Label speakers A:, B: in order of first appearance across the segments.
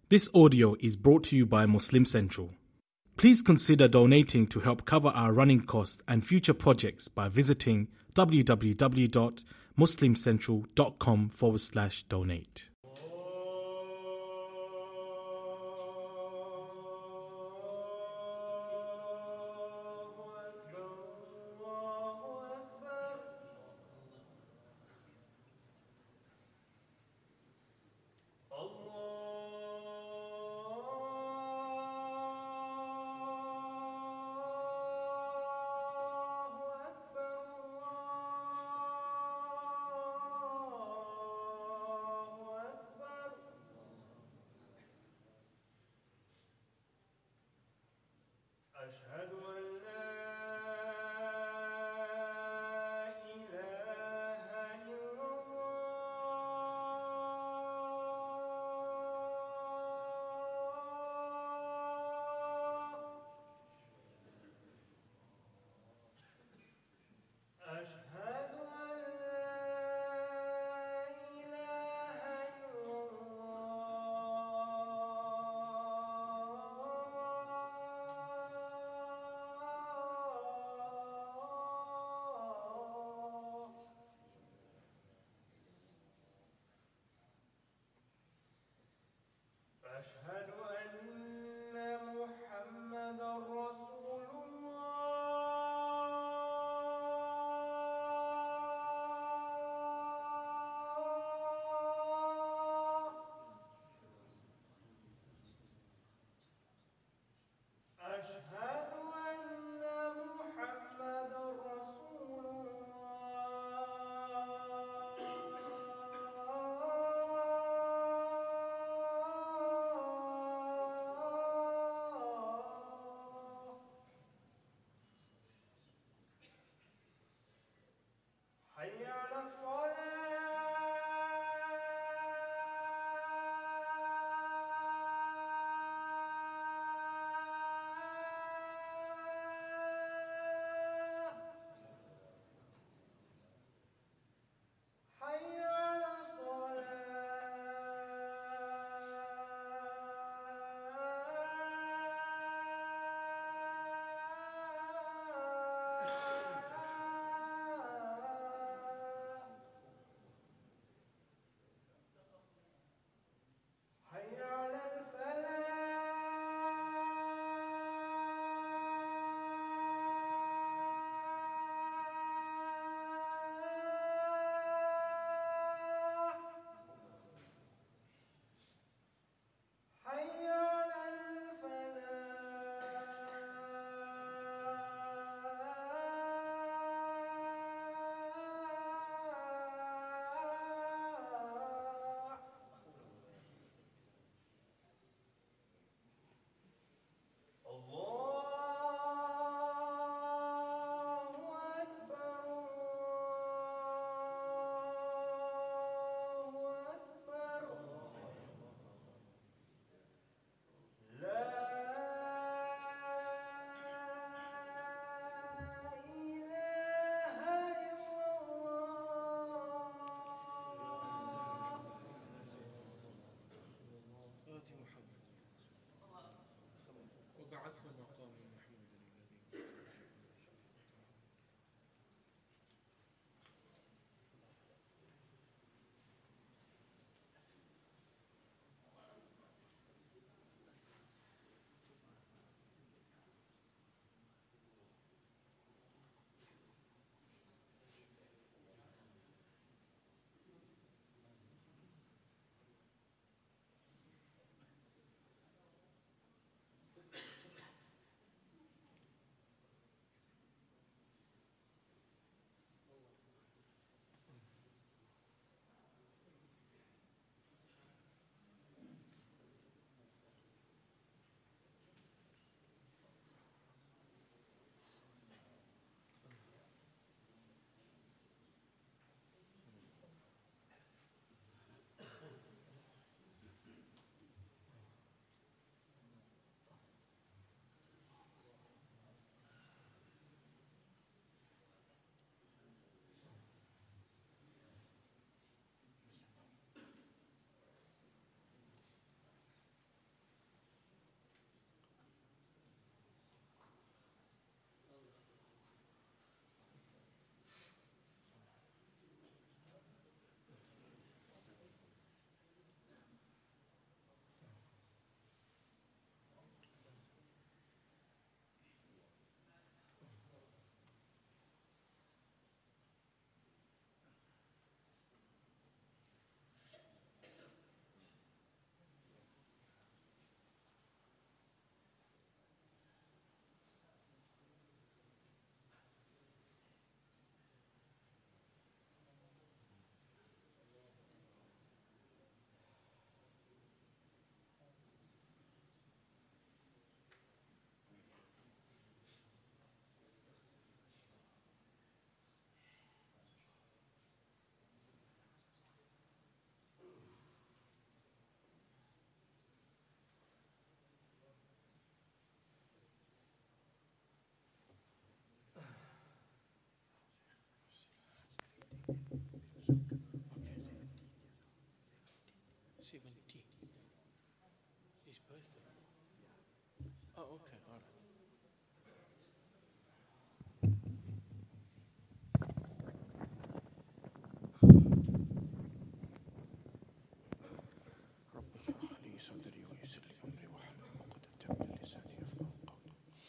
A: This audio is brought to you by Muslim Central. Please consider donating to help cover our running costs and future projects by visiting www.muslimcentral.com/donate.
B: أشهد أن لا إله إلا الله أشهد أن لا إله إلا الله أشهد أن محمدا رسول الله أشهد أن محمدا رسول الله حي على الصلاة حي على الصلاة حي على الفلاح حي على الفلاح الله أكبر الله أكبر لا إله إلا الله
C: وبعث مقام محمود الذي Oh, okay, all right. رب اشرح لي صدري ويسر لي أمري واحلل عقدة من لساني يفقهوا قولي.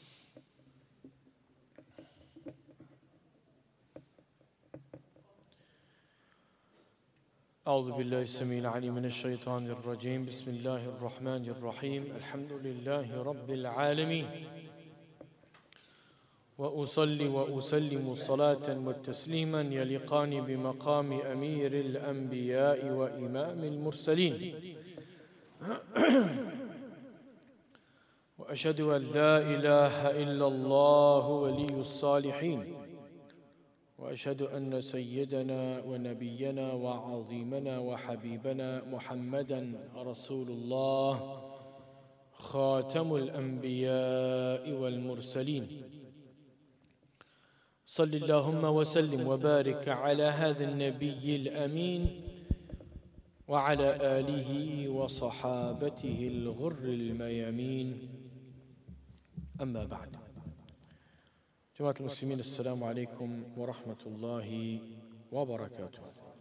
C: أعوذ بالله السميع العليم من الشيطان الرجيم. بسم الله الرحمن الرحيم. الحمد لله رب العالمين، وأصلي وأسلم صلاة وتسليما يليقان بمقام أمير الأنبياء وإمام المرسلين. وأشهد أن لا إله إلا الله ولي الصالحين، وأشهد أن سيدنا ونبينا وعظيمنا وحبيبنا محمدًا رسول الله خاتم الأنبياء والمرسلين. صل اللهم وسلم وبارك على هذا النبي الأمين وعلى آله وصحابته الغر الميامين. أما بعد. جماعة المسلمين، السلام عليكم ورحمة الله وبركاته.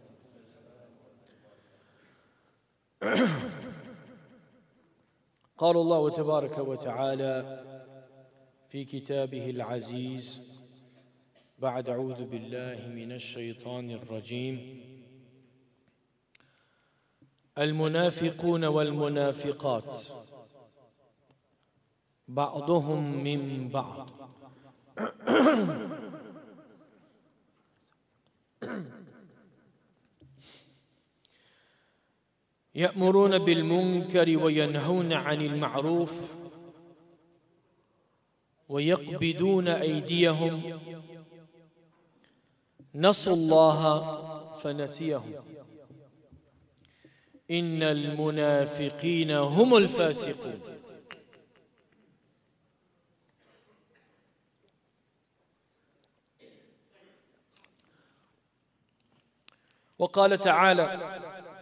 C: قال الله تبارك وتعالى في كتابه العزيز بعد أعوذ بالله من الشيطان الرجيم: المنافقون والمنافقات بعضهم من بعض يأمرون بالمنكر وينهون عن المعروف ويقبضون أيديهم نسوا الله فنسيهم إن المنافقين هم الفاسقون. وقال تعالى: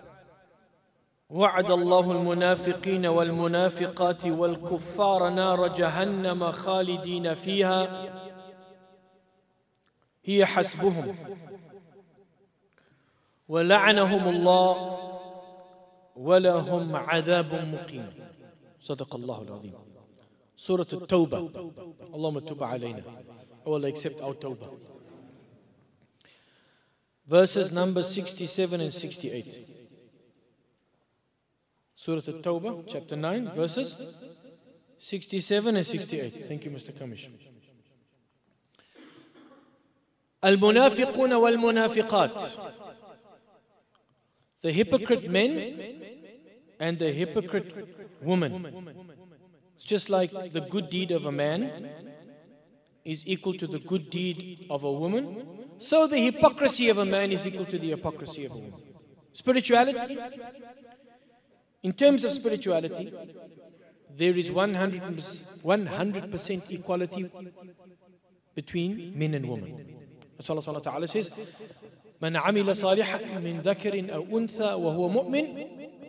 C: وعد الله المنافقين والمنافقات والكفار نار جهنم خالدين فيها هي حسبهم ولعنهم الله ولهم عذاب مقيم. صدق الله العظيم. سورة التوبة. اللهم تب علينا. Allah accept our tawbah. Verses number 67 and 68. Surah At-Tawbah, chapter 9, verses 67 and 68. Thank you, Mr. Kamish. Al-Munafiquna wal-Munafiqat. The hypocrite men and the hypocrite woman. It's just like the good deed of a man is equal to the good deed of a woman, so the hypocrisy of a man is equal to the hypocrisy of a woman. Spirituality. In terms of spirituality, there is 100% equality between men and women. That's what Allah Ta'ala says: من عمل صالحا من ذكر أو أنثى وهو مؤمن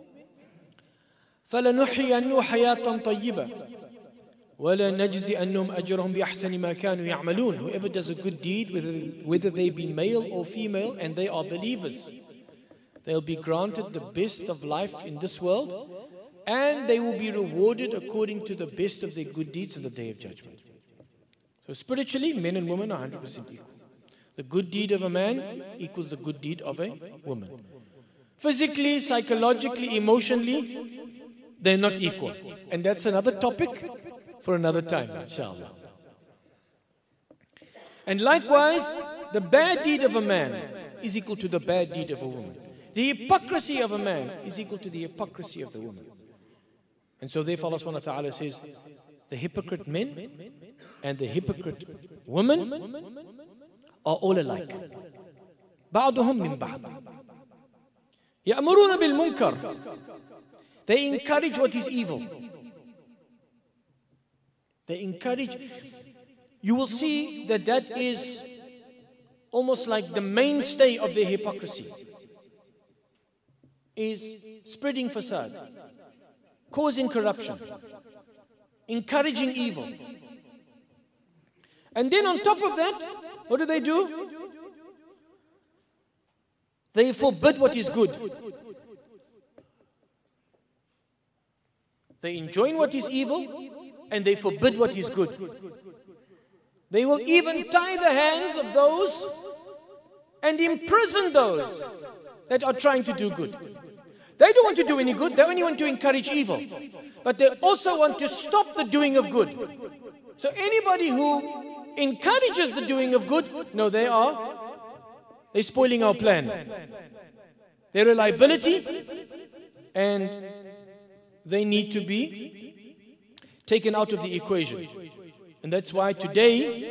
C: فلنحيينه حياة طيبة وَلَنَجْزِئَنَّهُمْ أَجْرَهُمْ بِأَحْسَنِ مَا كَانُوا يَعْمَلُونَ. Whoever does a good deed, whether they be male or female, and they are believers, they'll be granted the best of life in this world, and they will be rewarded according to the best of their good deeds on the Day of Judgment. So spiritually, men and women are 100% equal. The good deed of a man equals the good deed of a woman. Physically, psychologically, emotionally, they're not equal. And that's another topic for another time, inshallah. And likewise, the bad deed of a man is equal to the bad deed of a woman. The hypocrisy of a man is equal to the hypocrisy of the woman. And so therefore Allah subhanahu wa ta'ala says, the hypocrite men and the hypocrite women are all alike. بعضهم من بعض. يأمرون بالمنكر. They encourage what is evil. They encourage. You will see that that is almost like the mainstay of their hypocrisy. Is spreading fasad, causing corruption, encouraging evil. And then on top of that, what do? They forbid what is good. They enjoin what is evil and they forbid what is good. They will even tie the hands of those and imprison those that are trying to do good. They don't want to do any good, they only want to encourage evil. But they also want to stop the doing of good. So anybody who encourages the doing of good, no, they're spoiling our plan. They're a liability and they need to be taken out of the equation. And that's why today,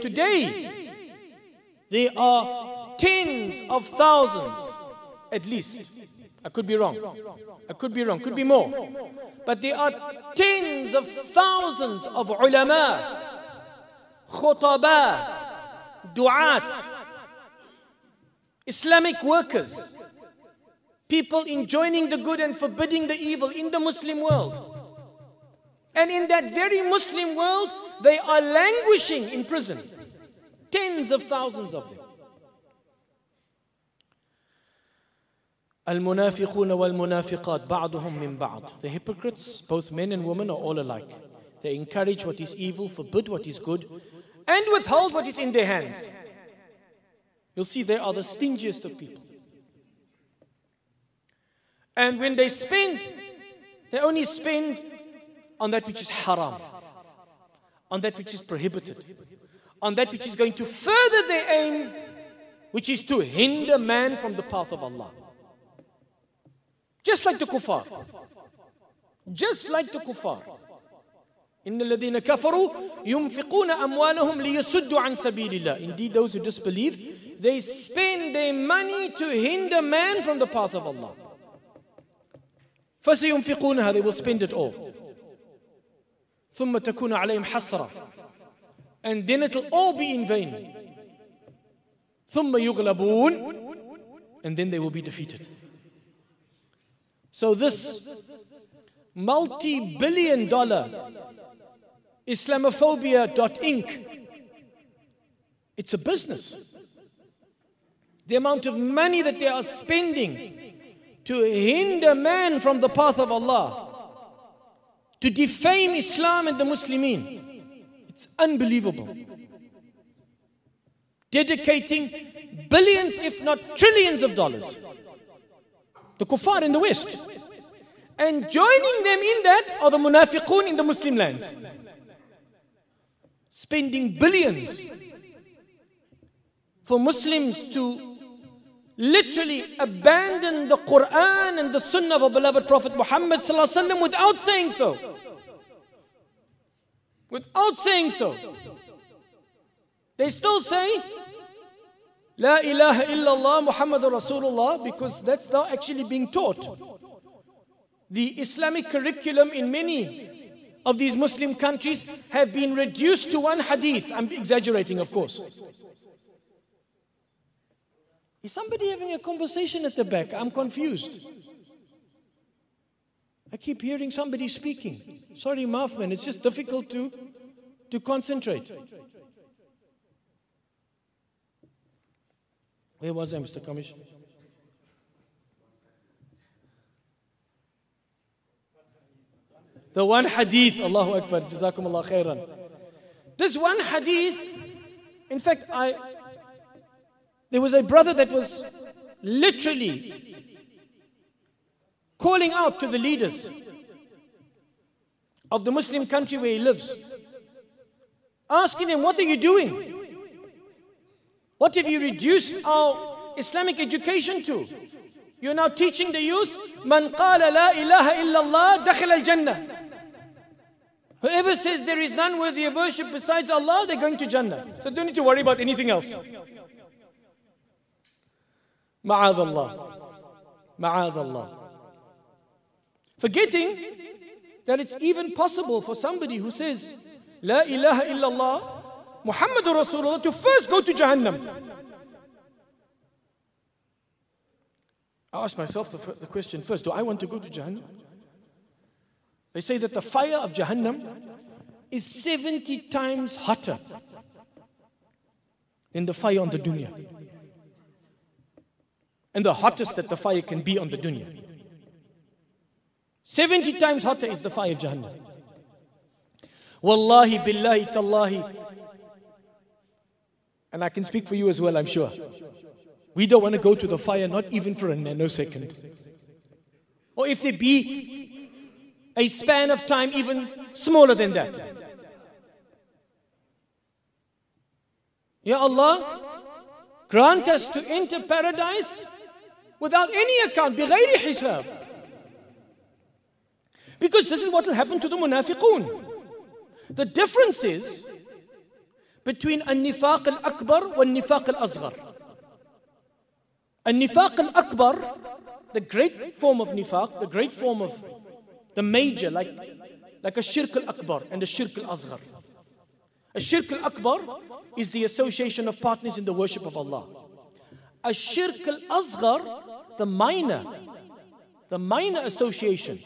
C: there are tens of thousands, at least. I could be wrong, could be more. But there are tens of thousands of ulama, khutaba, du'at, Islamic workers, people enjoining the good and forbidding the evil in the Muslim world. And in that very Muslim world, they are languishing in prison. Tens of thousands of them. Al-munafiqun wal-munafiqat ba'duhum min ba'd. The hypocrites, both men and women, are all alike. They encourage what is evil, forbid what is good, and withhold what is in their hands. You'll see they are the stingiest of people. And when they spend, they only spend on that which is haram, on that which is prohibited, on that which is going to further their aim, which is to hinder man from the path of Allah. Just like the kuffar. Just like the kuffar. إِنَّ الَّذِينَ كَفَرُوا يُنْفِقُونَ أَمْوَالَهُمْ لِيَسُدُّوا عَنْ سَبِيلِ اللَّهِ. Indeed, those who disbelieve, they spend their money to hinder man from the path of Allah. فَسَيُنْفِقُونَهَا, they will spend it all. ثُمَّ تَكُونَ عَلَيْهِمْ حَسْرًا, and then it will all be in vain. ثُمَّ يُغْلَبُونَ, and then they will be defeated. So this multi-billion-dollar Islamophobia.inc, it's a business. The amount of money that they are spending to hinder man from the path of Allah, to defame Islam and the Muslimin, it's unbelievable. Dedicating billions, if not trillions of dollars. The kuffar in the West. And joining them in that are the munafiqun in the Muslim lands. Spending billions for Muslims to literally abandon the Quran and the Sunnah of our beloved Prophet Muhammad ﷺ without saying so. Without saying so. They still say, La ilaha illallah Muhammadur Rasulullah, because that's now actually being taught. The Islamic curriculum in many of these Muslim countries have been reduced to one hadith. I'm exaggerating, of course. Is somebody having a conversation at the back? I'm confused. I keep hearing somebody speaking. Sorry, Mafman, it's just difficult to concentrate. Where was I, Mr. Commissioner? The one hadith, Allahu Akbar, Jazakumullah khairan. This one hadith, in fact, there was a brother that was literally calling out to the leaders of the Muslim country where he lives, asking them, what are you doing? What have you reduced our Islamic education to? You're now teaching the youth, Man qala la ilaha illallah dakhil al-jannah. Whoever says there is none worthy of worship besides Allah, they're going to Jannah. So don't need to worry about anything else. Ma'adallah. Ma'adallah. Forgetting that it's even possible for somebody who says, La ilaha illallah, Muhammadur Rasulullah, to first go to Jahannam. I asked myself the question first, do I want to go to Jahannam? They say that the fire of Jahannam is 70 times hotter than the fire on the dunya. And the hottest that the fire can be on the dunya. 70 times hotter is the fire of Jahannam. Wallahi, billahi, tallahi. And I can speak for you as well, I'm sure. We don't want to go to the fire, not even for a nanosecond. Or if there be a span of time even smaller than that. Ya Allah, grant us to enter paradise without any account, بغير حساب. Because this is what will happen to the munafiqun. The difference is between al-nifaq al-akbar wal-nifaq al-asghar. Al-nifaq al-akbar, the great form of nifaq, the great form of the major, like a shirk al-akbar and a shirk al-asghar. A shirk al-akbar is the association of partners in the worship of Allah. A shirk al-asghar, the minor association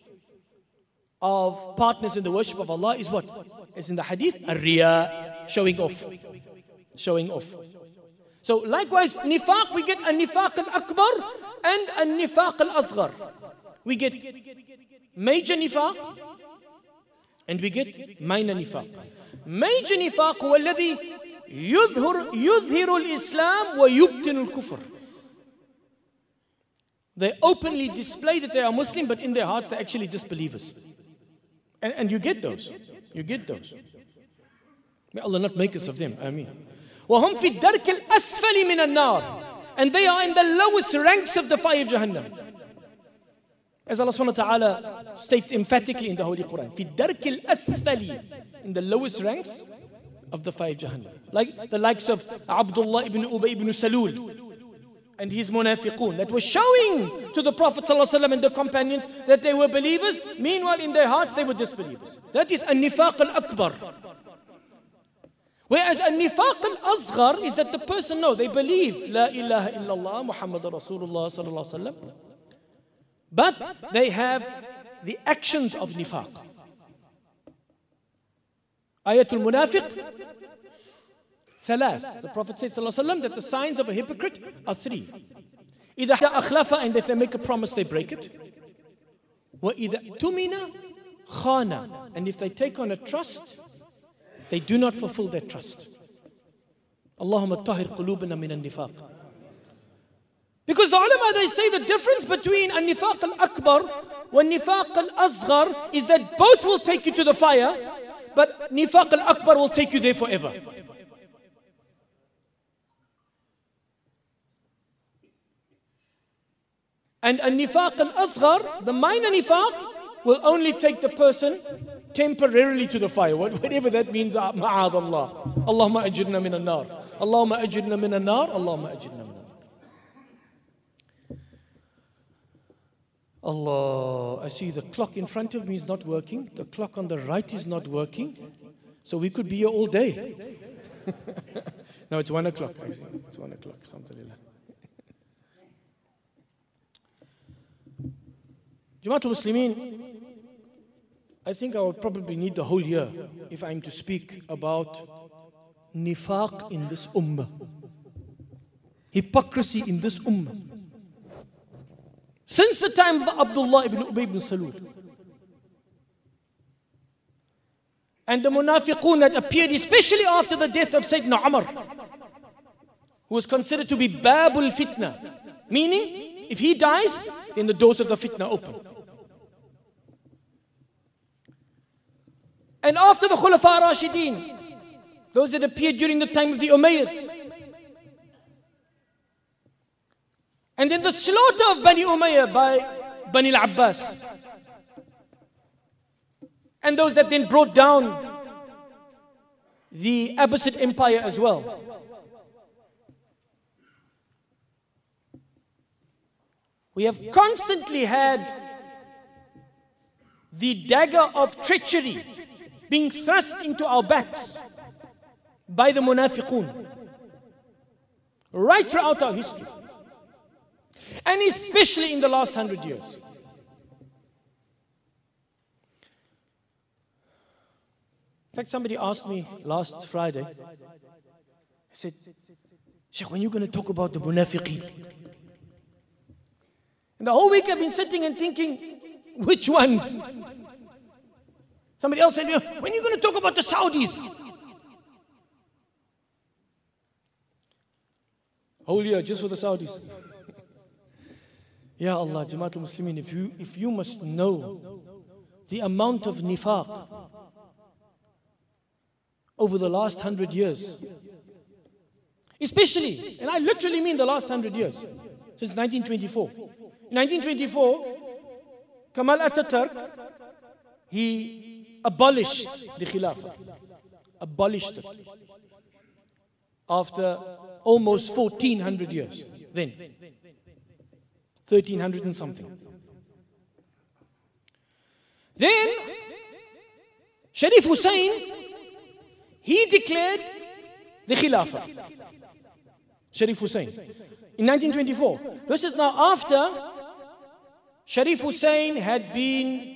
C: of partners in the worship of Allah is what? It's in the hadith, ar-riya, showing off. Showing off. So likewise, nifaq, we get a nifaq al-akbar and a nifaq al-asghar. We get major nifaq and we get minor nifaq. Major nifaq هو الذي يظهر الإسلام ويبطن الكفر. They openly display that they are Muslim, but in their hearts they're actually disbelievers. And you get those. You get those. May Allah not make us of them. Ameen. وَهُمْ فِي الدَّرْكِ الْأَسْفَلِ مِنَ النَّارِ. And they are in the lowest ranks of the fire of Jahannam. As Allah subhanahu wa ta'ala states emphatically in the Holy Quran. فِي الدَّرْكِ الْأَسْفَلِ. In the lowest ranks of the fire of Jahannam. Like the likes of Abdullah ibn Ubay ibn Salul and his munafiqun that were showing to the Prophet ﷺ and the companions that they were believers. Meanwhile, in their hearts, they were disbelievers. That is an-nifaq al-akbar. Whereas an-nifaq al-asghar is that the person, no, they believe La ilaha illallah Muhammad Rasulullah sallallahu alaihi wasallam, but they have the actions of nifaq. Ayatul munafiq ثلاث. The Prophet said ﷺ that the signs of a hypocrite are three. إِذَا أَخْلَفَ, and if they make a promise they break it. وَإِذَا اؤْتُمِنَ خَانَ, and if they take on a trust they do not fulfill their trust. Allahumma tahir qulubana min an-nifaq. Because the ulama, they say the difference between an-nifaq al-akbar and nifaq al-asghar is that both will take you to the fire, but nifaq al-akbar will take you there forever. And an-nifaq al-asghar, the minor nifaq, will only take the person temporarily to the fire, whatever that means. Ma'ad Allah. Allahumma ajirna min an-nar. Allahumma ajirna min an-nar. Allahumma ajirna min an-nar. Allah, I see the clock in front of me is not working. The clock on the right is not working. So we could be here all day. No, it's 1 o'clock. I see. It's 1 o'clock. Alhamdulillah. Jamaatul Muslimin, I think I would probably need the whole year if I'm to speak about nifaq in this ummah. Hypocrisy in this ummah. Since the time of Abdullah ibn Ubay ibn Salul. And the munafiqun that appeared especially after the death of Sayyidina Umar, who was considered to be Babul Fitna. Meaning, if he dies, then the doors of the fitna open. And after the Khulafa Rashideen, those that appeared during the time of the Umayyads. And then the slaughter of Bani Umayyah by Bani al-Abbas. And those that then brought down the Abbasid Empire as well. We have constantly had the dagger of treachery being thrust into our backs by the munafiqun right throughout our history, and especially in the last 100 years. fact, somebody asked me last Friday, I said, Sheikh, when are you going to talk about the munafiqeen? And the whole week I've been sitting and thinking, which ones? Somebody else said, when are you going to talk about the Saudis? Whole year just for the Saudis. Ya Allah, Jamaatul Muslimin, if you must know the amount of nifaq over the last 100 years, especially, and I literally mean the last 100 years, since 1924. In 1924, Kamal Ataturk, he abolished the Khilafah, abolished it, after almost 1400 years, then 1300 and something. Then Sharif Hussain, he declared the Khilafah. Sharif Hussain in 1924. This is now after Sharif Hussain had been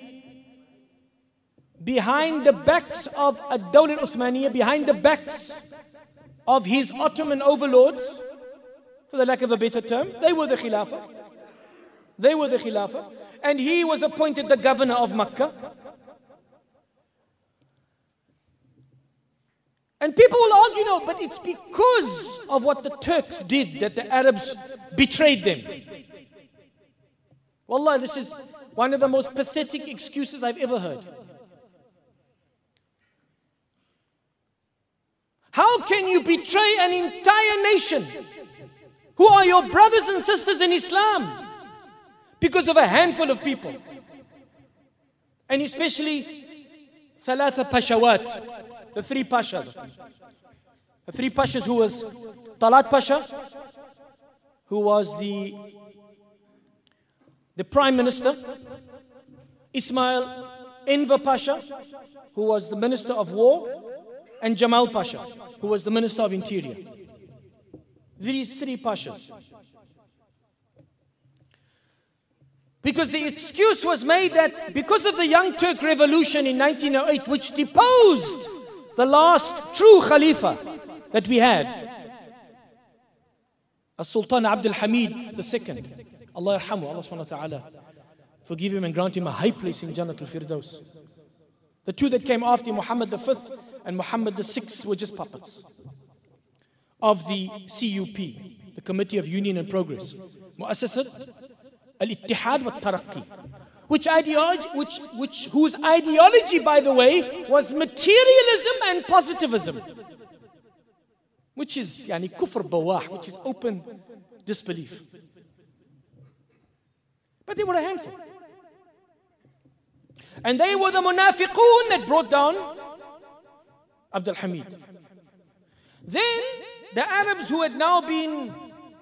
C: behind the backs of Ad-Dawla al-Uthmaniyya, behind the backs of his Ottoman overlords, for the lack of a better term. They were the Khilafah. They were the Khilafah. And he was appointed the governor of Makkah. And people will argue, no, but it's because of what the Turks did that the Arabs betrayed them. Wallah, this is one of the most pathetic excuses I've ever heard. How can you betray an entire nation who are your brothers and sisters in Islam because of a handful of people? And especially Thalatha Pashawat, the three Pashas. The three Pashas, who was Talat Pasha, who was the Prime Minister, Ismail Enver Pasha, who was the Minister of War, and Jamal Pasha, who was the Minister of Interior. These three Pashas. Because the excuse was made that because of the Young Turk Revolution in 1908, which deposed the last true Khalifa that we had, As-Sultan Abdul Hamid II, Allah yarhamu, Allah subhanahu wa ta'ala forgive him and grant him a high place in Jannatul Firdaus. The two that came after, Muhammad V and Muhammad VI, were just puppets of the CUP, the Committee of Union and Progress, Mu'assasat Al-Ittihad wa Taraqi, whose ideology, by the way, was materialism and positivism, which is kufr bawah, which is open disbelief. But they were a handful. And they were the munafiqun that brought down Abdul Hamid. Then the Arabs, who had now been,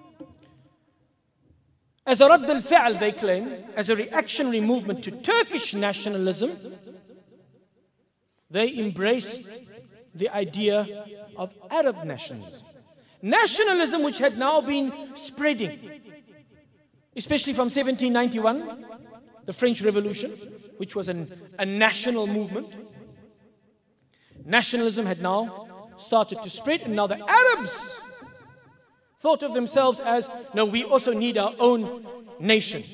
C: as a Radd al-Fi'al, they claim, as a reactionary movement to Turkish nationalism, they embraced the idea of Arab nationalism. Nationalism which had now been spreading, especially from 1791, the French Revolution, which was a national movement. Nationalism had now started to spread, and now the Arabs thought of themselves as, no, we also need our own nation.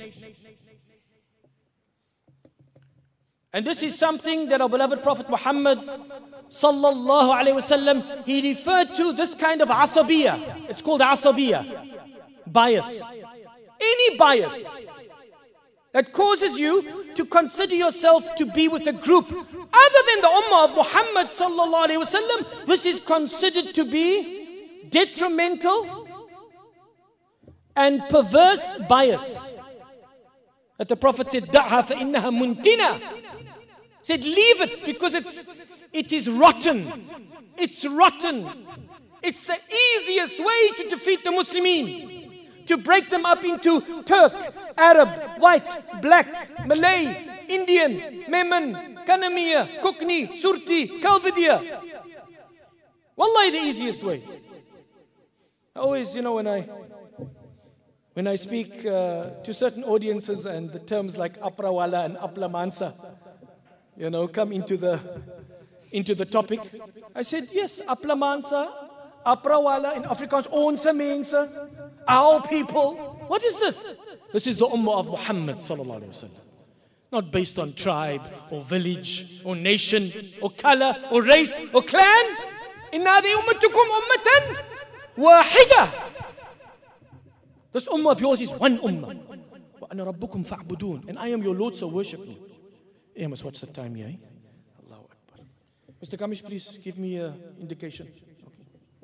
C: And this is something that our beloved Prophet Muhammad sallallahu alaihi wasallam, he referred to this kind of asabiyah. It's called asabiyah, bias. Any bias that causes you to consider yourself to be with a group other than the ummah of Muhammad sallallahu alaihi wasallam, this is considered to be detrimental and perverse bias. That the Prophet said, "Da'ha fa innaha muntina." Said, leave it, because it is rotten. It's rotten. It's the easiest way to defeat the Muslimin, to break them up into Turk, Arab, white, black, Malay, Indian, Memon, Kanamiya, Kukni, Surti, Kalvidia. Wallahi, the easiest way. I always, when I speak to certain audiences, and the terms like Aprawala and Apla Mansa, come into the into the topic. I said, yes, Apla Mansa, Aprawala in Afrikaans, Onze mense, our people. What is this? This is the Ummah of Muhammad sallallahu alaihi wasallam. Not based on tribe or village or nation or color or race or clan. Inna hadhihi ummatukum ummatan wahida. This ummah of yours is one ummah. Wa ana rabbukum fa'budun. And I am your Lord, so worship me. I must watch the time here. Allahu Akbar. Mr. Kamish, please give me an indication. Okay.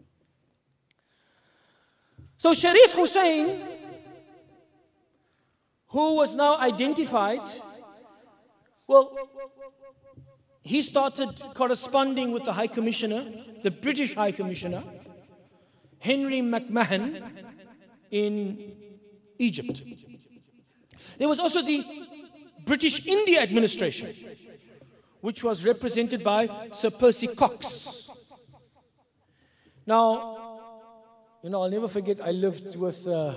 C: So Sharif Hussain, who was now identified, well, he started corresponding with the High Commissioner, the British High Commissioner, Henry McMahon, in Egypt. There was also the British India administration, which was represented by Sir Percy Cox. Now, I'll never forget, I lived with a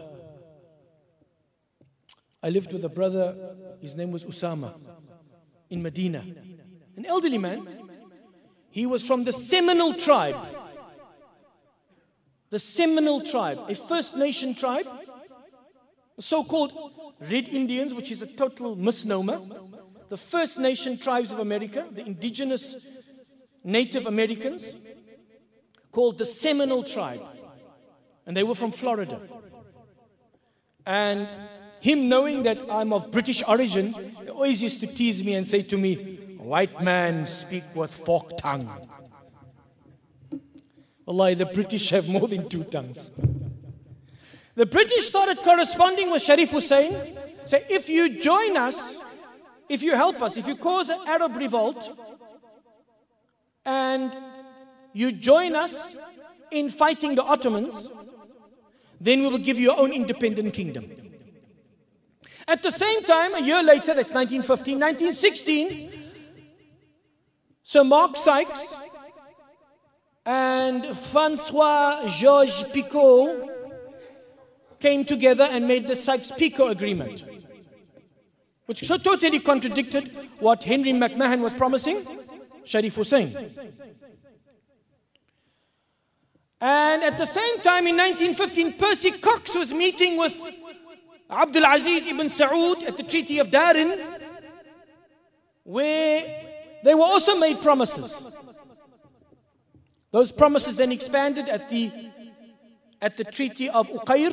C: brother, his name was Usama, in Medina. An elderly man. He was from the Seminole tribe. The Seminole tribe, a First Nation tribe, so-called Red Indians, which is a total misnomer. The First Nation tribes of America, the indigenous Native Americans, called the Seminole tribe. And they were from Florida. And him knowing that I'm of British origin, he always used to tease me and say to me, white man speak with forked tongue. Wallahi, the British have more than two tongues. The British started corresponding with Sharif Hussain. Say, if you join us, if you help us, if you cause an Arab revolt, and you join us in fighting the Ottomans, then we will give you your own independent kingdom. At the same time, a year later, that's 1915, 1916, Sir Mark Sykes and Francois Georges Picot came together and made the Sykes-Picot Agreement, which so totally contradicted what Henry McMahon was promising Sharif Hussain. And at the same time, in 1915, Percy Cox was meeting with Abdul Aziz ibn Saud at the Treaty of Darin, where they were also made promises. Those promises then expanded at the Treaty of Uqayr,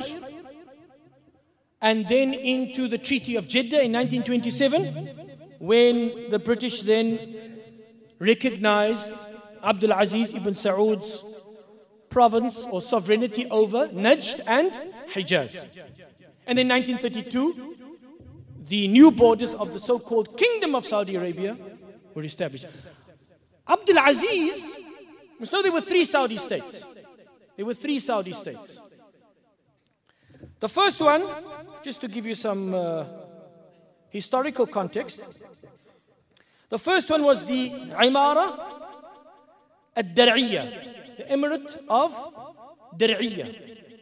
C: and then into the Treaty of Jeddah in 1927, when the British then recognized Abdul Aziz ibn Saud's province or sovereignty over Najd and Hijaz. And in 1932, the new borders of the so-called Kingdom of Saudi Arabia were established. Abdul Aziz, you know, there were three Saudi states. There were three Saudi states. The first one, just to give you some historical context, the first one was the Imara ad-Dar'iyya, the Emirate of Dar'iyya.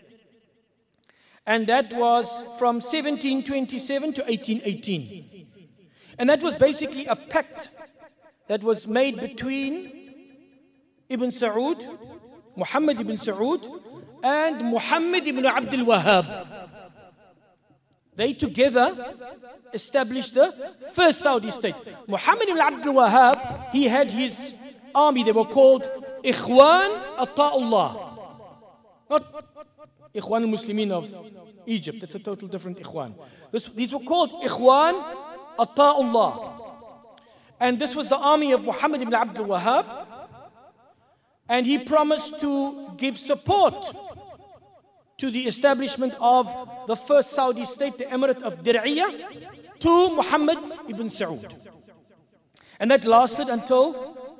C: And that was from 1727 to 1818. And that was basically a pact that was made between Ibn Saud, Muhammad ibn Saud, and Muhammad ibn Abdul Wahhab. They together established the first Saudi state. Muhammad ibn Abdul Wahhab, he had his army. They were called Ikhwan Ata'ullah. Not Ikhwan al-Muslimin of Egypt. That's a total different Ikhwan. These were called Ikhwan Ata'ullah. And this was the army of Muhammad ibn Abdul Wahhab. And he promised to give support to the establishment of the first Saudi state, the Emirate of Dir'iyah, to Muhammad ibn Saud. And that lasted until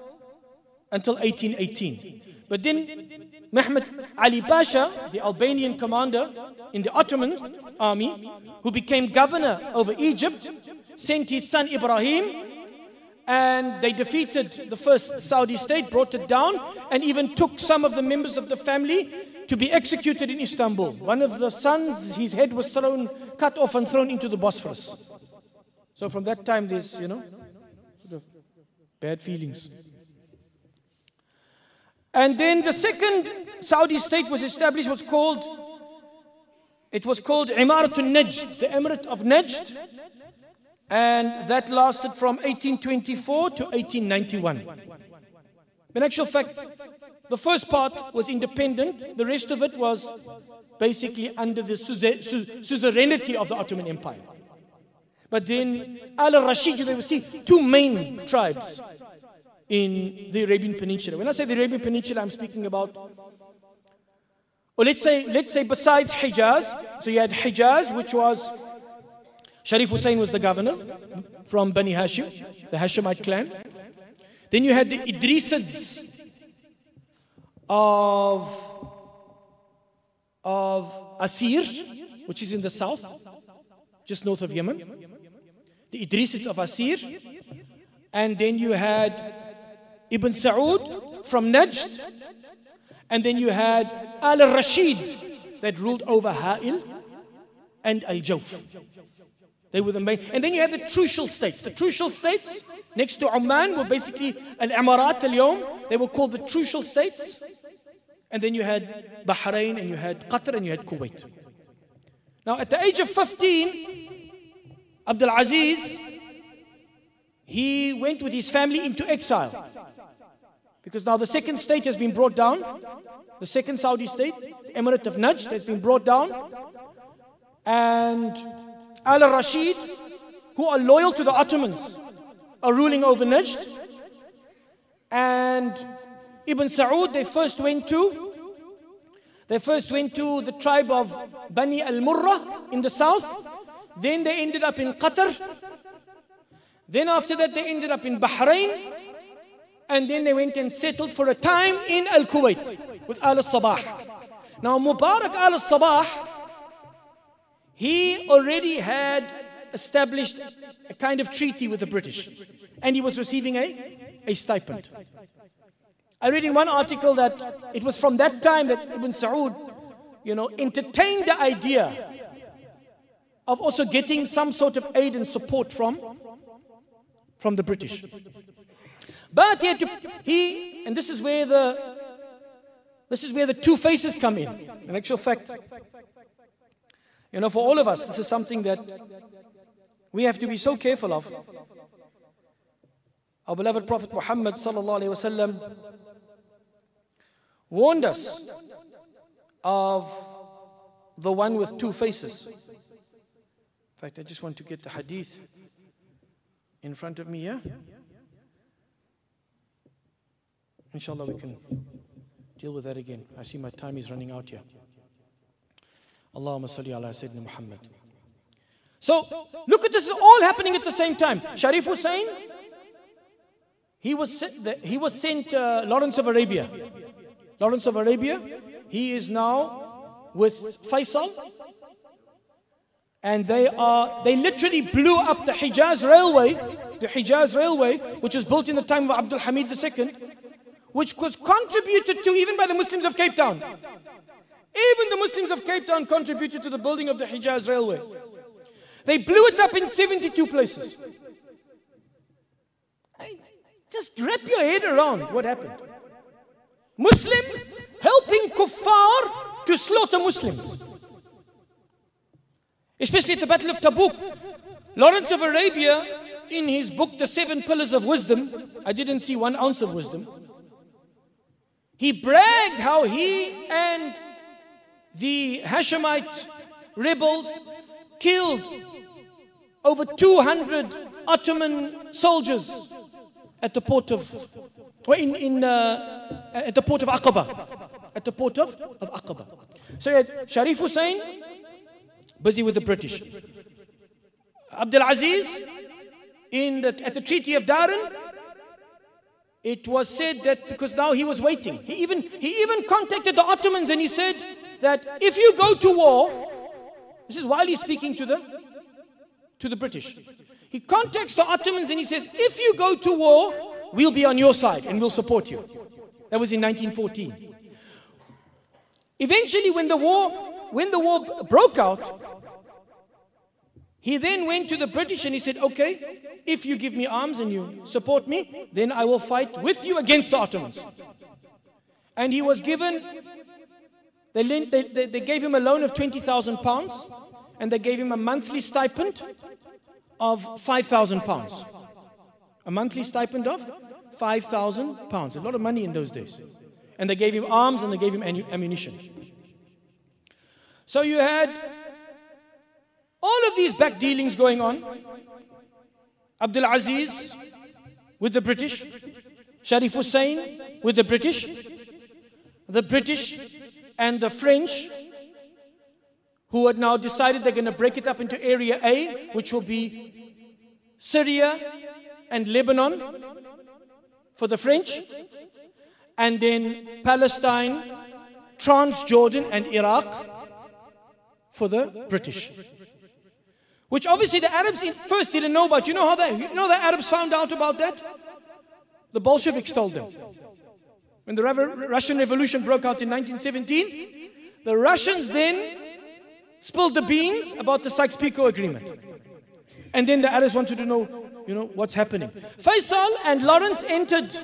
C: 1818. But then Mehmet Ali Pasha, the Albanian commander in the Ottoman army, who became governor over Egypt, sent his son Ibrahim, and they defeated the first Saudi state, brought it down, and even took some of the members of the family to be executed in Istanbul. One of the sons, his head was cut off and thrown into the Bosphorus. So from that time there's, sort of bad feelings. And then the second Saudi state was established, it was called Imaratul Najd, the Emirate of Najd. And that lasted from 1824 to 1891. In actual fact, the first part was independent. The rest of it was basically under the suzerainty of the Ottoman Empire. But then Al-Rashid, you will see two main tribes in the Arabian Peninsula. When I say the Arabian Peninsula, I'm speaking about, or let's say besides Hijaz. So you had Hijaz, which was Sharif Hussain was the governor from Bani Hashim, the Hashemite clan. Then you had the Idrisids of Asir, which is in the south, just north of Yemen. The Idrisids of Asir. And then you had Ibn Saud from Najd. And then you had Al-Rashid that ruled over Ha'il and Al-Jawf. They were the main. And then you had the Trucial states. The Trucial states next to Oman were basically Al-Amarat al-Yawm. They were called the Trucial states. And then you had Bahrain, and you had Qatar, and you had Kuwait. Now at the age of 15, Abdul Aziz, he went with his family into exile. Because now the second state has been brought down. The second Saudi state, the Emirate of Najd, has been brought down. And Al-Rashid, who are loyal to the Ottomans, are ruling over Najd. And Ibn Saud, they first went to the tribe of Bani al-Murrah in the south. Then they ended up in Qatar. Then after that they ended up in Bahrain. And then they went and settled for a time in Al-Kuwait with Al-Sabah. Now Mubarak Al-Sabah, he already had established a kind of treaty with the British. And he was receiving a stipend. I read in one article that it was from that time that Ibn Saud, entertained the idea of also getting some sort of aid and support from the British. But and this is where the two faces come in. In actual fact, for all of us, this is something that we have to be so careful of. Our beloved Prophet Muhammad sallallahu alaihi wasallam warned us of the one with two faces. In fact, I just want to get the hadith in front of me here. Inshallah, we can deal with that again. I see my time is running out here. Allahumma salli ala Sayyidina Muhammad. So, look at this, all happening at the same time. Sharif Hussain, he was sent Lawrence of Arabia. Lawrence of Arabia, he is now with Faisal. And they literally blew up the Hijaz Railway, which was built in the time of Abdul Hamid II, which was contributed to even by the Muslims of Cape Town. Even the Muslims of Cape Town contributed to the building of the Hijaz Railway. They blew it up in 72 places. Just wrap your head around what happened. Muslim helping kuffar to slaughter Muslims. Especially at the Battle of Tabuk. Lawrence of Arabia, in his book, The 7 Pillars of Wisdom, I didn't see 1 ounce of wisdom. He bragged how he and the Hashemite rebels killed over 200 Ottoman soldiers at the port of Aqaba. At the port of Aqaba. So you had Sharif Hussain busy with the British. Abdul Aziz at the Treaty of Darin, it was said that because now he was waiting. He even contacted the Ottomans and he said that if you go to war, this is while he's speaking to the British. He contacts the Ottomans and he says, if you go to war, we'll be on your side and we'll support you. That was in 1914. Eventually, when the war broke out, he then went to the British and he said, okay, if you give me arms and you support me, then I will fight with you against the Ottomans. And he was given, they gave him a loan of 20,000 pounds, and they gave him a monthly stipend of 5,000 pounds. A monthly stipend of 5,000 pounds. A lot of money in those days. And they gave him arms and they gave him ammunition. So you had all of these back dealings going on. Abdul Aziz with the British, Sharif Hussain with the British and the French, who had now decided they're going to break it up into Area A, which will be Syria and Lebanon for the French, and then Palestine, Transjordan and Iraq for the British. Which obviously the Arabs first didn't know about. You know how the Arabs found out about that? The Bolsheviks told them. When the Russian Revolution broke out in 1917, the Russians then spilled the beans about the Sykes-Picot Agreement. And then the Arabs wanted to know, what's happening. Faisal and Lawrence entered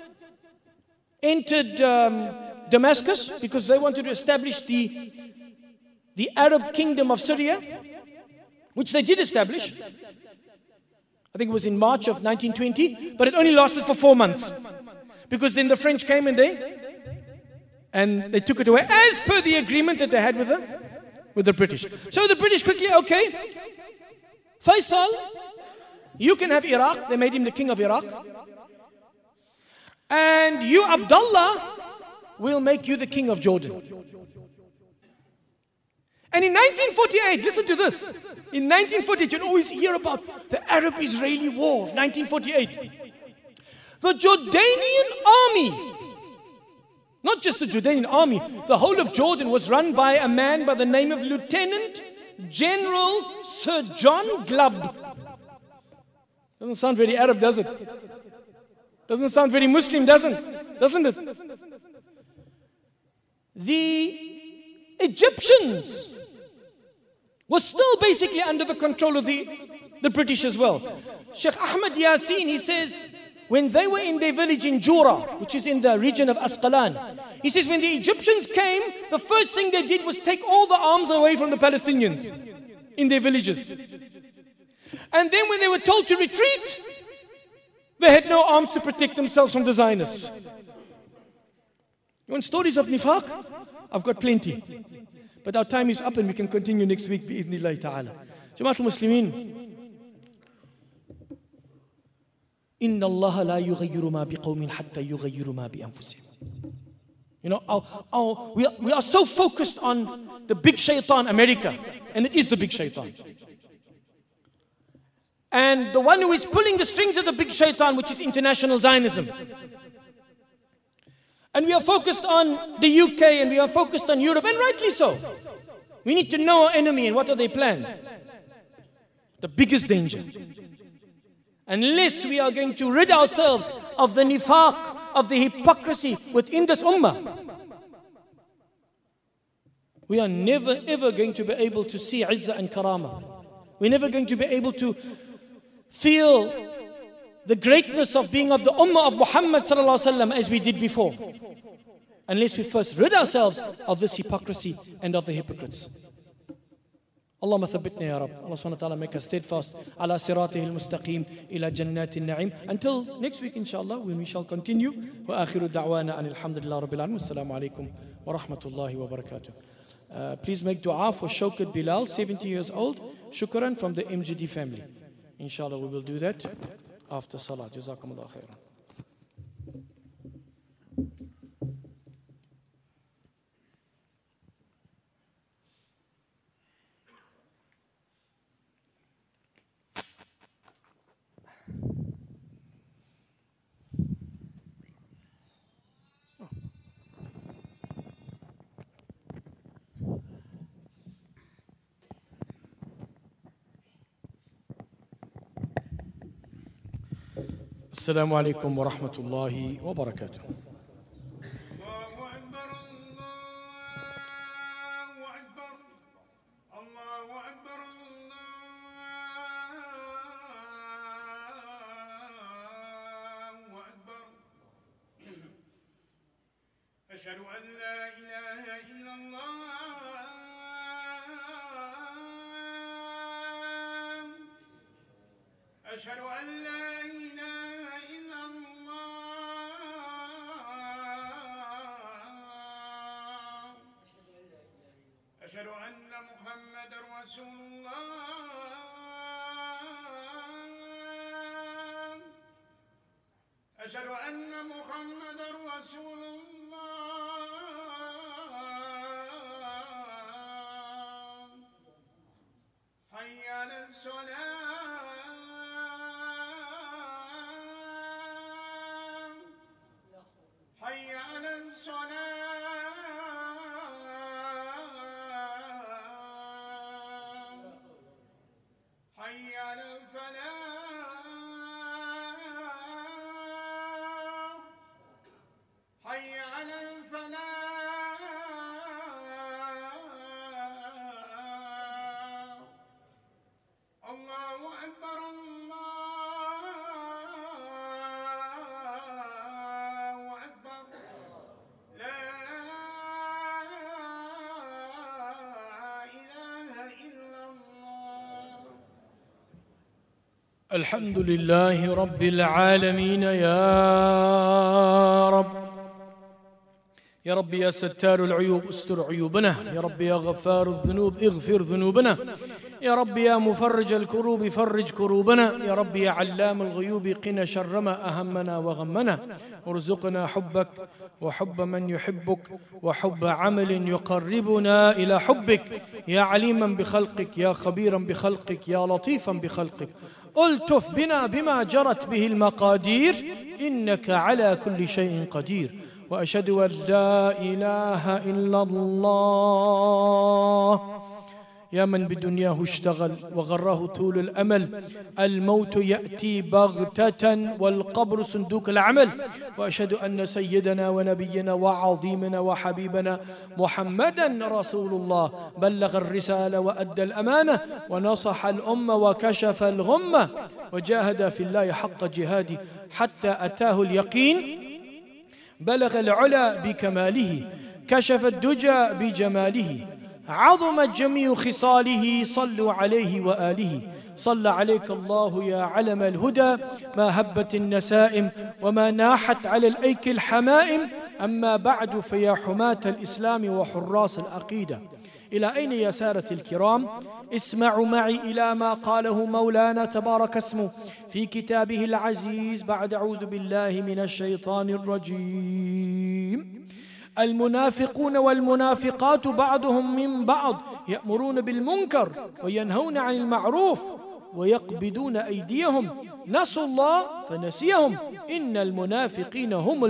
C: Damascus because they wanted to establish the Arab Kingdom of Syria, which they did establish. I think it was in March of 1920, but it only lasted for 4 months. Because then the French came and they took it away, as per the agreement that they had with the British. So the British quickly, okay, Faisal, you can have Iraq. They made him the king of Iraq. And you, Abdullah, will make you the king of Jordan. And in 1948, listen to this. In 1948, you always hear about the Arab-Israeli War of 1948. The Jordanian army, not just the Jordanian army, the whole of Jordan was run by a man by the name of Lieutenant General Sir John Glubb. Doesn't sound very Arab, does it? Doesn't sound very Muslim, doesn't it? The Egyptians were still basically under the control of the British as well. Sheikh Ahmed Yassin, he says, when they were in their village in Jura, which is in the region of Asqalan, he says when the Egyptians came, the first thing they did was take all the arms away from the Palestinians in their villages. And then when they were told to retreat, they had no arms to protect themselves from the Zionists. You want stories of nifaq? I've got plenty. But our time is up and we can continue next week, bi'idhnillahi ta'ala. Jama'at al-Muslimin, إِنَّ اللَّهَ لَا يُغَيِّرُ مَا بِقَوْمٍ حَتَّى يُغَيِّرُ مَا بِأَنفُسِهِمْ. We are so focused on the big shaitan, America, and it is the big shaitan. And the one who is pulling the strings of the big shaitan, which is international Zionism. And we are focused on the UK and we are focused on Europe, and rightly so. We need to know our enemy and what are their plans. The biggest danger. Unless we are going to rid ourselves of the nifaq, of the hypocrisy within this ummah, we are never ever going to be able to see izzah and karama. We're never going to be able to feel the greatness of being of the ummah of Muhammad sallallahu alaihi wasallam as we did before, unless we first rid ourselves of this hypocrisy and of the hypocrites. Allahumma thabbitna ya Rabb. Allah subhanahu wa ta'ala make us steadfast ala siratihil mustaqim ila jannatin na'im. Until next week inshallah, when we shall continue. Wa akhiru da'wana anil hamdulillah rabbil alamin. Assalamu alaikum wa rahmatullahi wa barakatuh. Please make dua for Shaukat Bilal, 70 years old. Shukran from the MGD family. Inshallah we will do that after salah. Jazakumullah khairan. Assalamu alaikum wa rahmatullahi wa barakatuh.
D: أشهد أن لا إله إلا الله أشهد أن لا إله إلا الله أشهد أن محمدا رسول الله أشهد أن محمدا رسول الله حي على الصلاة حي على الصلاة حي على الفلاح حي على الفلاح الله أكبر الله أكبر لا إله إلا الله.
C: الحمد لله رب العالمين يا رب يا ستار العيوب استر عيوبنا، يا رب يا غفار الذنوب اغفر ذنوبنا، يا رب يا مفرج الكروب فرج كروبنا، يا رب يا علام الغيوب قنا شر ما أهمنا وغمنا، وارزقنا حبك وحب من يحبك وحب عمل يقربنا إلى حبك، يا عليما بخلقك يا خبيرا بخلقك يا لطيفا بخلقك، ألطف بنا بما جرت به المقادير إنك على كل شيء قدير. وأشهد أن لا إله إلا الله يا من بدنياه اشتغل وغراه طول الأمل، الموت يأتي بغتة والقبر صندوق العمل. وأشهد أن سيدنا ونبينا وعظيمنا وحبيبنا محمدا رسول الله بلغ الرسالة وأدى الأمانة ونصح الأمة وكشف الغمة وجاهد في الله حق جهاده حتى أتاه اليقين، بلغ العلا بكماله كشف الدجى بجماله عظمت جميع خصاله، صلوا عليه وآله. صلى عليك الله يا علم الهدى ما هبت النسائم وما ناحت على الأيك الحمائم، أما بعد فيا حماة الإسلام وحراس العقيدة، إلى أين يا سادة الكرام؟ اسمعوا معي إلى ما قاله مولانا تبارك اسمه في كتابه العزيز بعد أعوذ بالله من الشيطان الرجيم. المنافقون والمنافقات بعضهم من بعض يأمرون بالمنكر وينهون عن المعروف ويقبضون أيديهم، نسوا الله فنسيهم إن المنافقين هم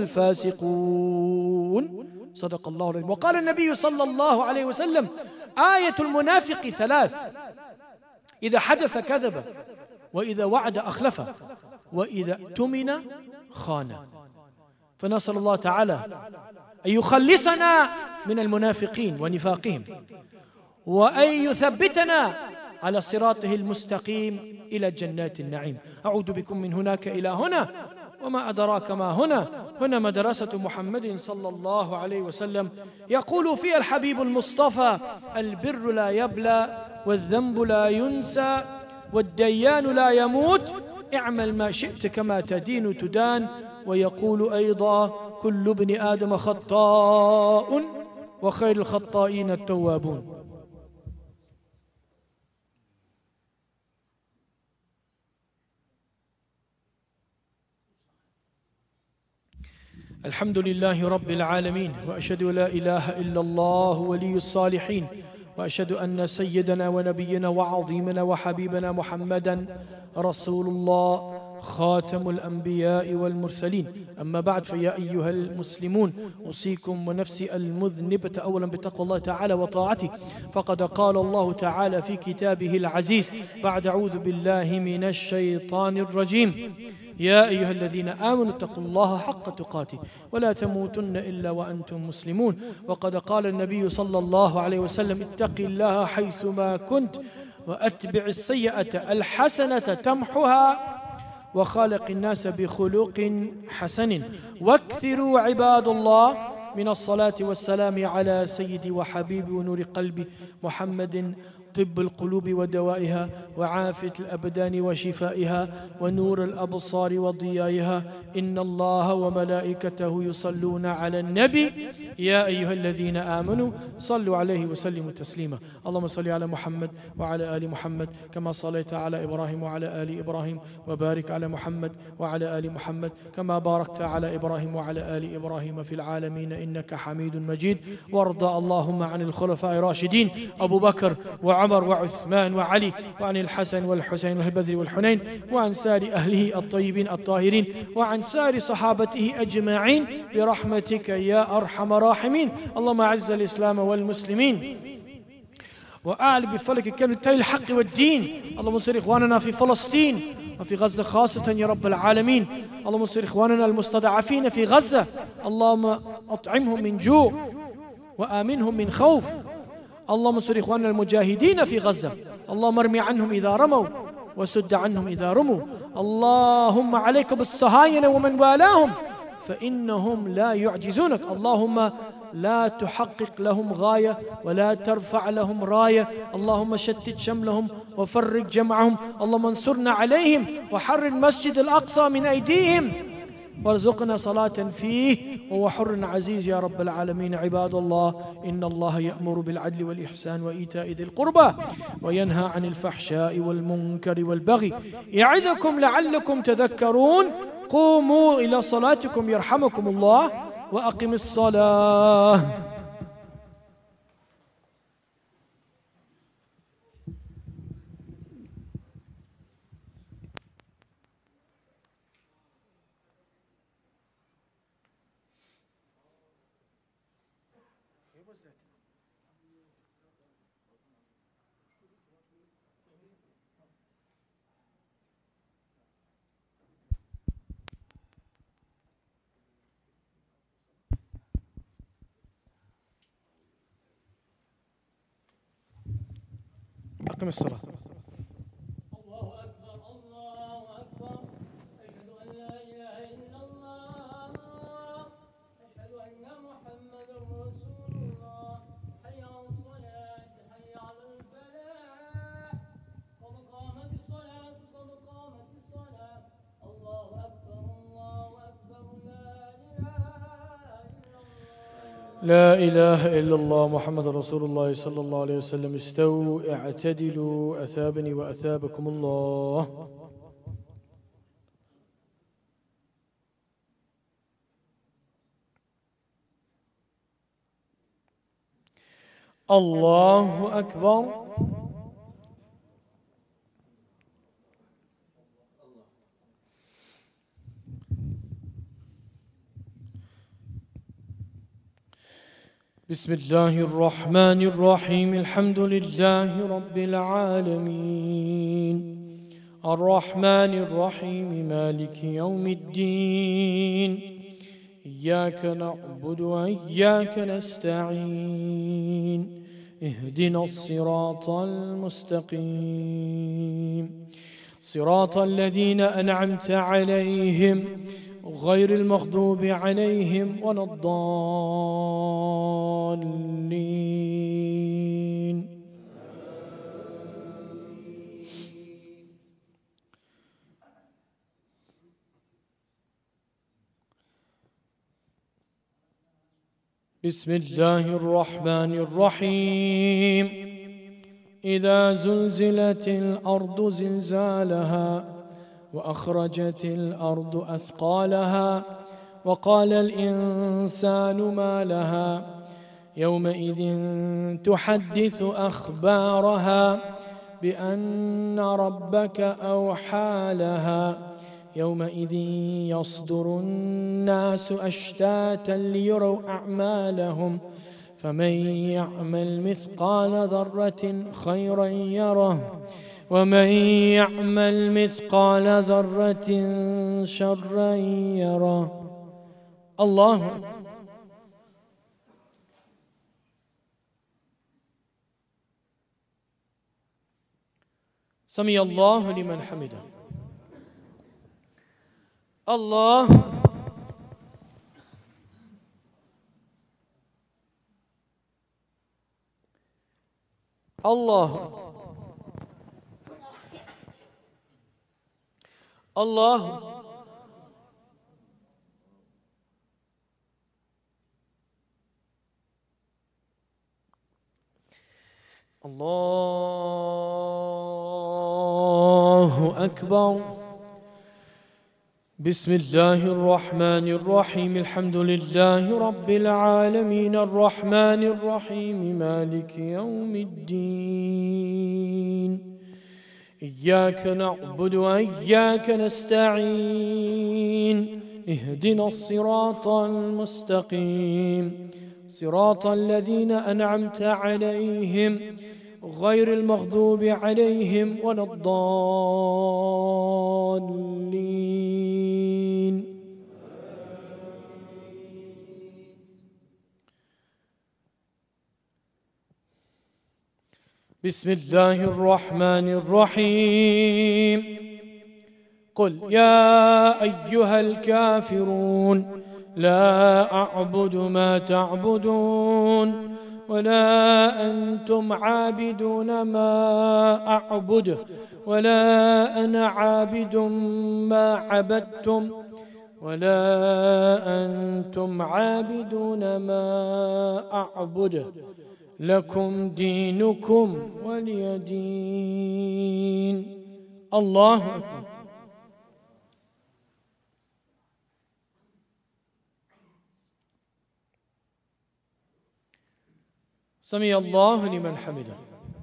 C: الفاسقون. صدق الله العظيم. وقال النبي صلى الله عليه وسلم: آية المنافق ثلاث: إذا حدث كذب، وإذا وعد أخلف، وإذا اؤتمن خان. فنسأل الله تعالى أن يخلصنا من المنافقين ونفاقهم، وأن يثبتنا على صراطه المستقيم إلى جنات النعيم. أعود بكم من هناك إلى هنا، وما أدراك ما هنا. هنا مدرسة محمد صلى الله عليه وسلم، يقول فيها الحبيب المصطفى: البر لا يبلى والذنب لا ينسى والديان لا يموت، اعمل ما شئت كما تدين تدان. ويقول أيضا: كل ابن آدم خطاء وخير الخطائين التوابون. الحمد لله رب العالمين، وأشهد أن لا إله إلا الله ولي الصالحين، وأشهد أن سيدنا ونبينا وعظيمنا وحبيبنا محمدا رسول الله خاتم الأنبياء والمرسلين. أما بعد، فيا أيها المسلمون، أوصيكم ونفسي المذنبة أولا بتقوى الله تعالى وطاعته، فقد قال الله تعالى في كتابه العزيز بعد أعوذ بالله من الشيطان الرجيم: يا أيها الذين آمنوا اتقوا الله حق تقاته ولا تموتن إلا وأنتم مسلمون. وقد قال النبي صلى الله عليه وسلم: اتق الله حيثما كنت وأتبع السيئة الحسنة تمحها وخالق الناس بخلق حسن. واكثروا عباد الله من الصلاة والسلام على سيدي وحبيبي ونور قلبي محمد طب القلوب ودوائها وعافية الأبدان وشفائها ونور الأبصار وضيائها. إن الله وملائكته يصلون على النبي يا أيها الذين آمنوا صلوا عليه وسلموا تسليما. اللهم صل على محمد وعلى آل محمد كما صليت على إبراهيم وعلى آل إبراهيم وبارك على محمد وعلى آل محمد كما باركت على إبراهيم وعلى آل إبراهيم في العالمين إنك حميد مجيد. وارض اللهم عن الخلفاء الراشدين أبو بكر وعمر وعثمان وعلي وعن الحسن والحسين والبدر والحنين وعن سائر أهله الطيبين الطاهرين وعن سائر صحابته أجمعين برحمتك يا أرحم الراحمين. اللهم أعز الإسلام والمسلمين وأعل بفلك كلمة الحق والدين. اللهم انصر إخواننا في فلسطين وفي غزة خاصة يا رب العالمين. اللهم انصر إخواننا المستضعفين في غزة. اللهم أطعمهم من جوع وآمنهم من خوف. اللهم انصر إخواننا المجاهدين في غزة. اللهم ارمي عنهم إذا رموا وسد عنهم إذا رموا. اللهم عليك بالصهاينة ومن والاهم فإنهم لا يعجزونك. اللهم لا تحقق لهم غاية ولا ترفع لهم راية. اللهم شتت شملهم وفرق جمعهم. اللهم انصرنا عليهم وحرر المسجد الأقصى من أيديهم وارزقنا صلاة فيه وهو حر عزيز يا رب العالمين. عباد الله إن الله يأمر بالعدل والإحسان وإيتاء ذي القربى وينهى عن الفحشاء والمنكر والبغي يعظكم لعلكم تذكرون. قوموا إلى صلاتكم يرحمكم الله وأقم الصلاة. أقم الصلاة.
E: الله أكبر الله أكبر. أشهد أن لا إله إلا الله. أشهد أن محمدا رسول الله. حي على الصلاة حي على الفلاح. قد قامت الصلاة قد قامت الصلاة. الله أكبر الله أكبر.
C: لا إله إلا الله محمد رسول الله صلى الله عليه وسلم. استووا اعتدلوا أثابني وأثابكم الله. الله أكبر. بسم الله الرحمن الرحيم. الحمد لله رب العالمين الرحمن الرحيم مالك يوم الدين. إياك نعبد وإياك نستعين. اهدنا الصراط المستقيم صراط الذين أنعمت عليهم غير المغضوب عليهم ولا الضالين. بسم الله الرحمن الرحيم. إذا زلزلت الأرض زلزالها وأخرجت الأرض أثقالها وقال الإنسان ما لها يومئذ تحدث أخبارها بأن ربك أوحى لها. يومئذ يصدر الناس أشتاتا ليروا أعمالهم فمن يعمل مثقال ذرة خيرا يره ومن يعمل مثقال ذرة شرا يره. الله سمع الله لمن حمده. الله الله الله الله أكبر. بسم الله الرحمن الرحيم. الحمد لله رب العالمين الرحمن الرحيم مالك يوم الدين. إياك نعبد وإياك نستعين. اهدنا الصراط المستقيم صراط الذين أنعمت عليهم غير المغضوب عليهم ولا الضالين. بسم الله الرحمن الرحيم. قل يا أيها الكافرون لا أعبد ما تعبدون ولا أنتم عابدون ما أعبد ولا أنا عابد ما عبدتم ولا أنتم عابدون ما أعبد لكم دينكم ولي دين. الله أكبر. سمع الله لمن حمده.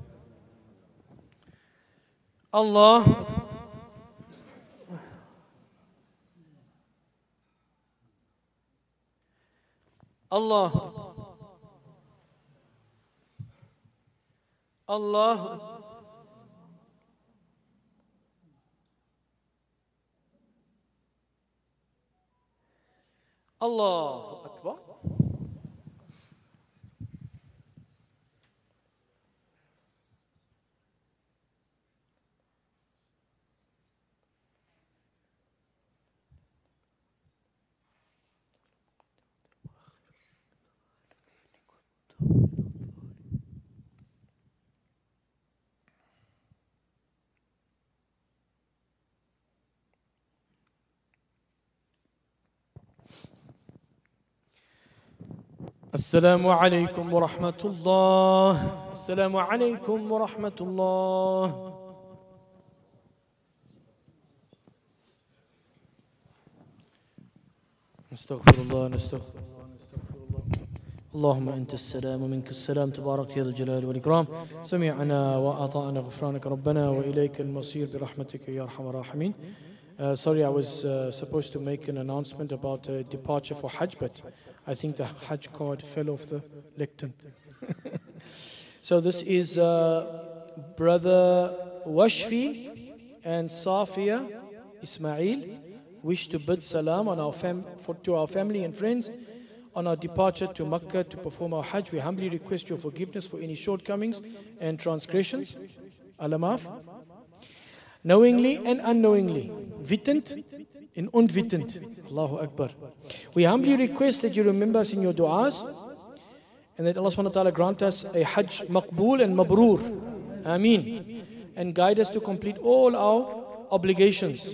C: الله الله الله الله أكبر. السلام عليكم ورحمة الله. السلام عليكم ورحمة الله. نستغفر الله نستغفر الله نستغفر الله. اللهم أنت السلام ومنك السلام تبارك يا ذا الجلال والإكرام. سمعنا وأطعنا غفرانك ربنا وإليك المصير برحمتك يا أرحم الراحمين. Sorry, I was supposed to make an announcement about departure for Hajj, but I think the Hajj card fell off the lectern. So this is Brother Washfi and Safia Ismail wish to bid salam on our to our family and friends on our departure to Makkah to perform our Hajj. We humbly request your forgiveness for any shortcomings and transgressions. Alamaf. Knowingly and unknowingly, witend and unwitend. Allahu Akbar. We humbly request that you remember us in your du'as and that Allah subhanahu wa ta'ala grant us a Hajj maqbool and mabrur. Ameen. And guide us to complete all our obligations.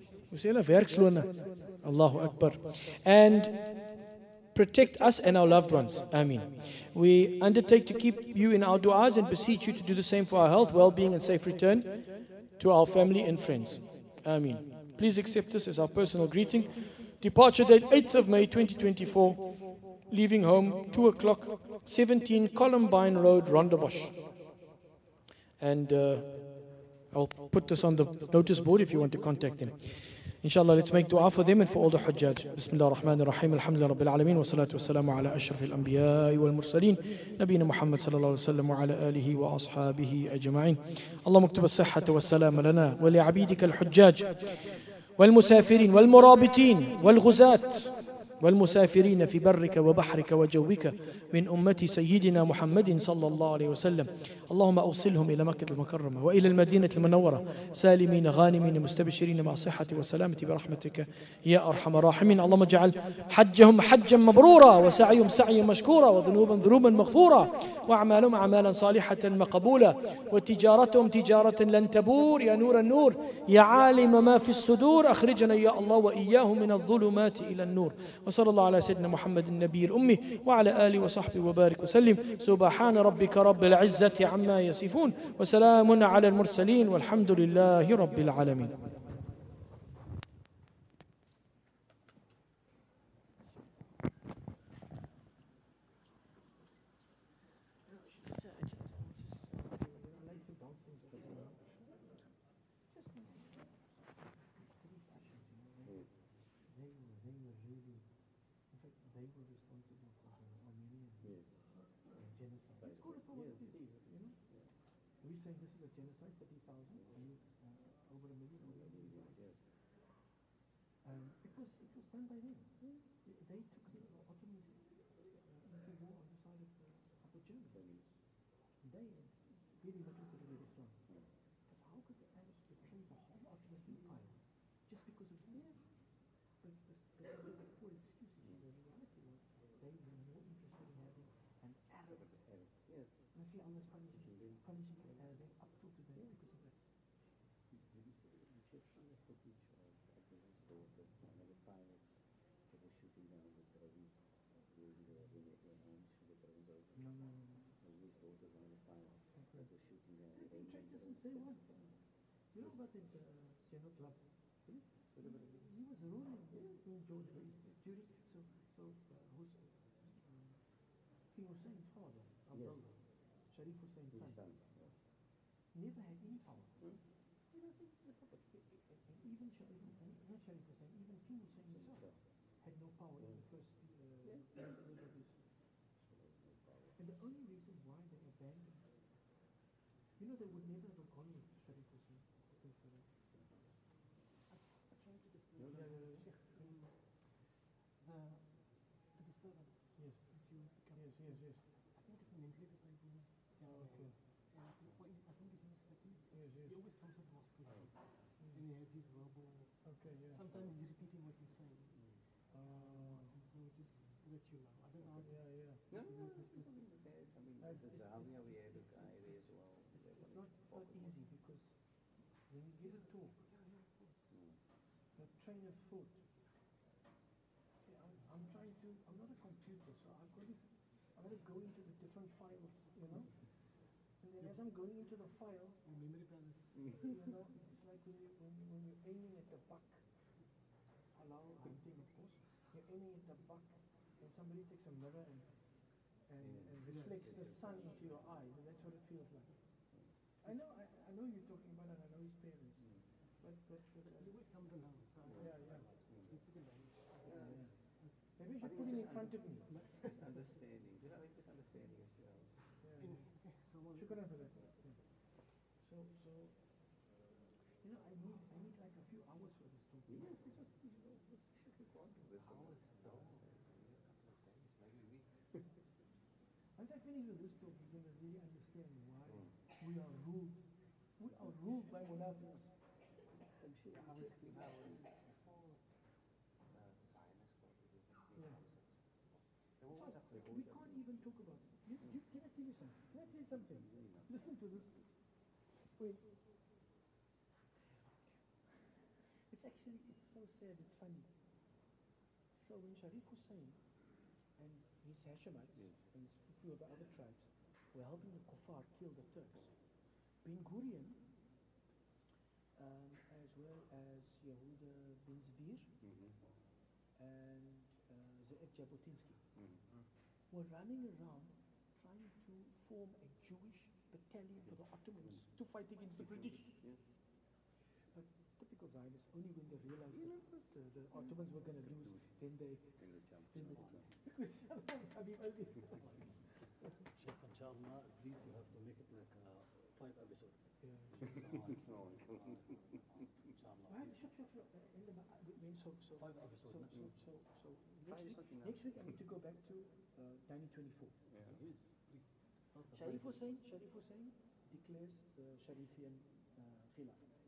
C: Allahu Akbar. And protect us and our loved ones. Ameen. We undertake to keep you in our du'as and beseech you to do the same for our health, well-being and safe return to our family and friends. Ameen. Please accept this as our personal greeting. Departure date 8th of May 2024. Leaving home 2 o'clock, 17 Columbine Road, Rondebosch. And I'll put this on the notice board if you want to contact them. Inshallah, let's make dua for them and for all the Hujjaj. Bismillah ar-Rahman ar-Rahim. Alhamdulillah Rabbil Alameen. Wa salatu wa salamu ala ashraf al-anbiya wal mursaleen. Nabina Muhammad sallallahu alayhi wa sallam wa ala alihi wa ashabihi ajma'in. Allahumma aktub as-sihhata wa salam lana wa li'abidika al-Hujjaj wal musafirin wal murabitin wal ghuzat والمسافرين في برك وبحرك وجوك من أمة سيدنا محمد صلى الله عليه وسلم. اللهم أوصلهم إلى مكة المكرمة وإلى المدينة المنورة سالمين غانمين مستبشرين مع الصحة والسلامة برحمتك يا أرحم الراحمين. اللهم اجعل حجهم حجا مبرورا وسعيهم سعيا مشكورا وذنوبا ذنوبا مغفورا وأعمالهم أعمالا صالحة مقبولة وتجارتهم تجارة لن تبور يا نور النور يا عالم ما في الصدور أخرجنا يا الله وإياهم من الظلمات إلى النور. وصلى الله على سيدنا محمد النبي الأمي وعلى آله وصحبه وبارك وسلم. سبحان ربك رب العزة عما يصفون وسلام على المرسلين والحمد لله رب العالمين. We say this is a genocide, 30,000, over a million, over a million. It was done by them. They took the Ottomans into war on the side of the Germans. They really wanted to liberate Islam. But how could they manage to betray the whole Ottoman Empire just because of war? But those are poor excuses. The reality was they were more interested in having an Arab. Yes. You see Allah's punishing the Arabic up to today because of that. Day one. You know about the General Club? He was ruling in George during who's King Hussein's father, Abdullah, Sharif Hussein's son. Never had any power. Even Sharif Hussein, even King Hussein himself had no power in the first and the only reason why they abandoned, you know, they would never have gone with Sharif Hussein because I tried to describe the disturbance. Yes. Yes. I think it's a mentally disabled woman. Okay. I think it's in his 30s. Yes. He always comes with mosque. And he has his verbal. Okay. Yeah. Sometimes he's repeating what you say. So just let you know. I don't know how to. Yeah. It's not easy because when you give a talk, the train of thought. See, I'm not a computer, so I've got to go into the different files, you know. And then as I'm going into the file, memory plans. You know, it's like when you're aiming at the buck. Allow hunting, of course. You're aiming at the buck, and somebody takes a mirror and reflects the sun into your eye, and that's what it feels like. I know you're talking about it, I know his parents. But it always comes along. Yeah. Maybe you should put him in front of me.
F: Understanding. You know, just understanding yourselves.
C: Shukran for that. So, you know, I need like a few hours for this talk.
F: Yes, this was hours. Maybe weeks.
C: Once I finish with this talk, you're going to really understand why we are ruled. We are ruled by munafiqs.
F: I'm sure I was before
C: We can't even talk about it. Can I tell you something? Can I tell you something? Listen to this. Wait. It's so sad, it's funny. So when Sharif Hussein and his Hashemites and a few of the other tribes were helping the Kuffar kill the Turks, Ben Gurion, as well as Yehuda bin Zbir and Ze'ev Jabotinsky, were running around trying to form a Jewish battalion for the Ottomans to fight against the British.
F: Yes.
C: But typical Zionists, only when they realized that the Ottomans were going to lose, then they jumped. Because Habib Ali.
G: Sheikh, inshallah, please you have to make it like 5 episodes.
C: Inshallah. When
F: So
G: 5 episodes, not you.
F: next week I need to go back to 1924.
G: Yes, please start the
F: Sharif
G: Faisal.
F: Hussein declares the Sharifian Khilafah.